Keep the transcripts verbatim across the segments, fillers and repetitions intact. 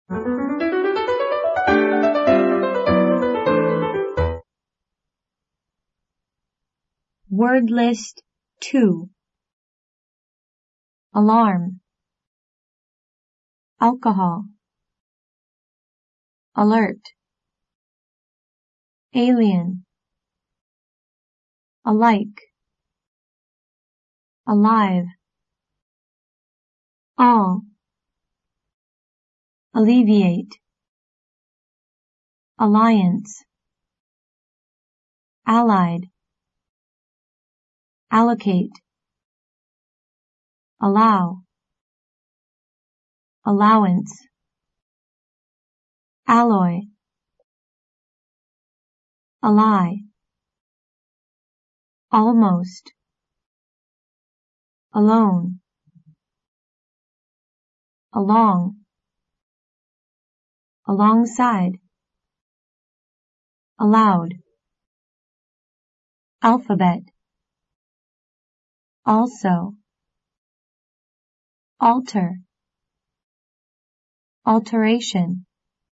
Word list two. Alarm, alcohol, alert, alien, alike, alive, all, alleviate, alliance, allied, allocate, allow, allowance, alloy, ally, almost, alone, along, alongside, allowed, alphabet, also, alter, alteration,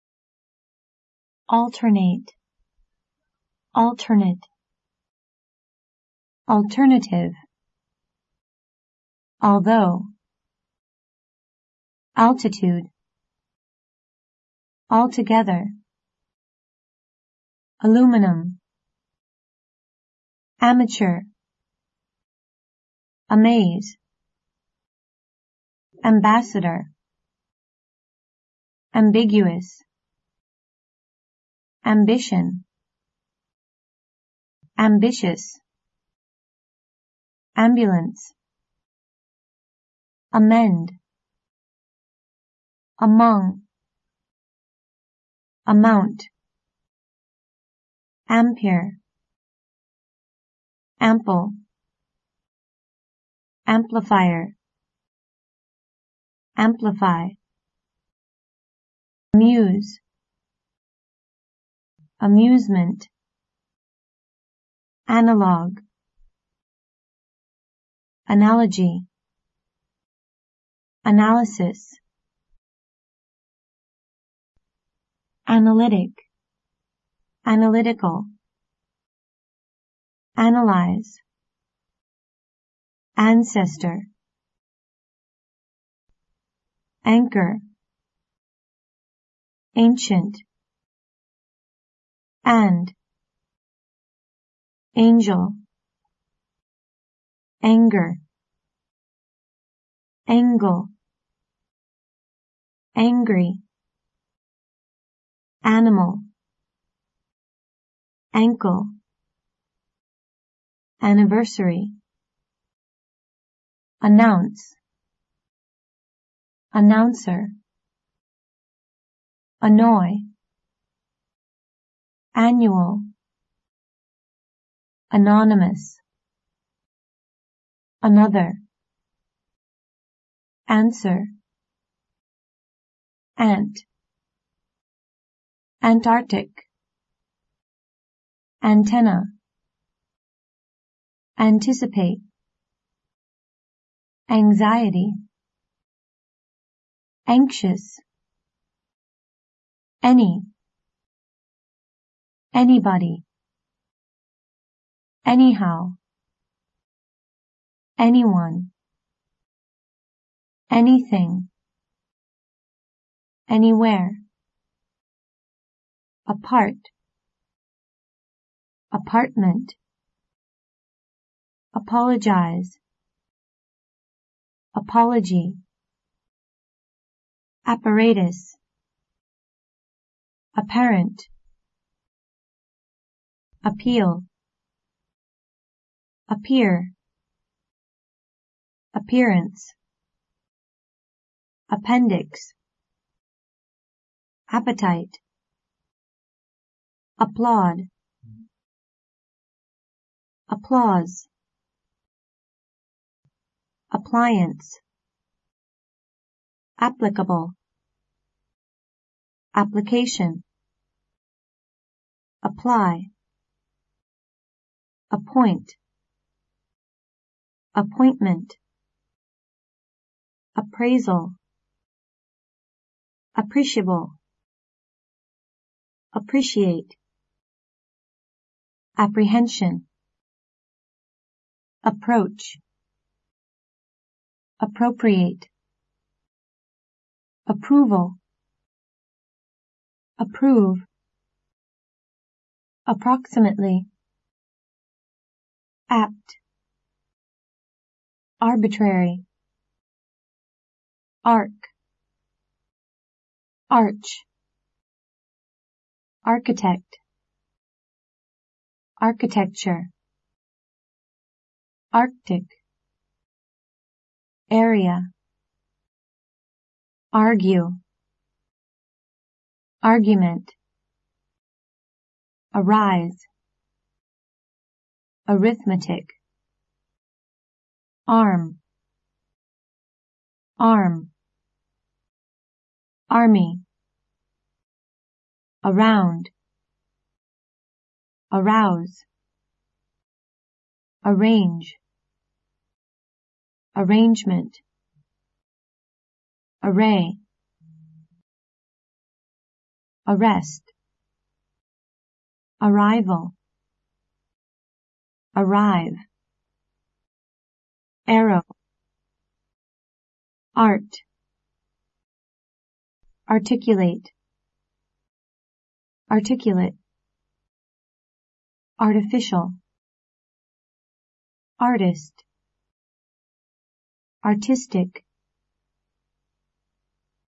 alternate, alternate, alternative, although, altitude, altogether, aluminum, amateur, amaze, ambassador, ambiguous, ambition, ambitious, ambulance, amend, among, amount, ampere, ample, amplifier, amplify, amuse, amusement, analog, analogy, analysis, analytic, analytical, analyze, ancestor, anchor, ancient, and, angel, anger, angle, angry, animal, ankle, anniversary, announce, announcer, annoy, annual, anonymous, another, answer, ant, Antarctic, antenna, anticipate, anxiety, anxious, any, anybody, anyhow, anyone, anything, anywhere, apart, apartment, apologize, apology, apparatus, apparent, appeal, appear, appearance, appendix, appetite, applaud, applause, appliance, applicable, application, apply, appoint, appointment, appraisal, appreciable, appreciate, apprehension, approach, appropriate, approval, approve, approximately, apt, arbitrary, arc, arch, architect, architecture, Arctic, area, argue, argument, arise, arithmetic, arm, arm, army, around, arouse, arrange, arrangement, array, arrest, arrival, arrive, arrow, art, articulate, articulate, artificial, artist, artistic,